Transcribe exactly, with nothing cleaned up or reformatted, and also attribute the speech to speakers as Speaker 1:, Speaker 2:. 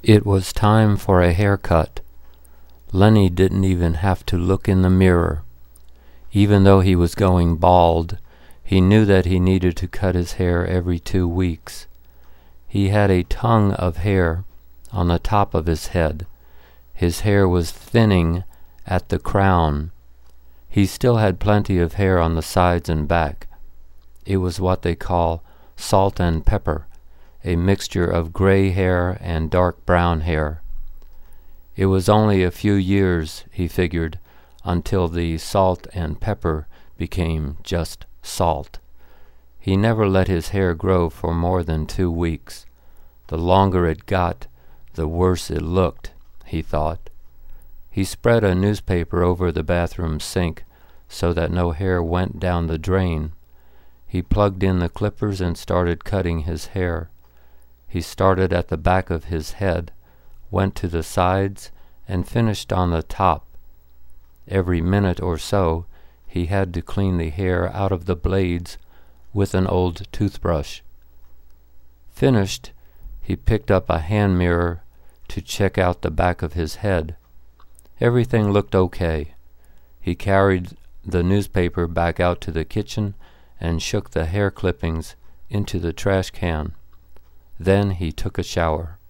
Speaker 1: It was time for a haircut. Lenny didn't even have to look in the mirror. Even though he was going bald, he knew that he needed to cut his hair every two weeks. He had a tongue of hair on the top of his head. His hair was thinning at the crown. He still had plenty of hair on the sides and back. It was what they call salt and pepper, a mixture of gray hair and dark brown hair. It was only a few years, he figured, until the salt and pepper became just salt. He never let his hair grow for more than two weeks. The longer it got, the worse it looked, he thought. He spread a newspaper over the bathroom sink so that no hair went down the drain. He plugged in the clippers and started cutting his hair. He started at the back of his head, went to the sides, and finished on the top. Every minute or so, he had to clean the hair out of the blades with an old toothbrush. Finished, he picked up a hand mirror to check out the back of his head. Everything looked okay. He carried the newspaper back out to the kitchen and shook the hair clippings into the trash can. Then he took a shower.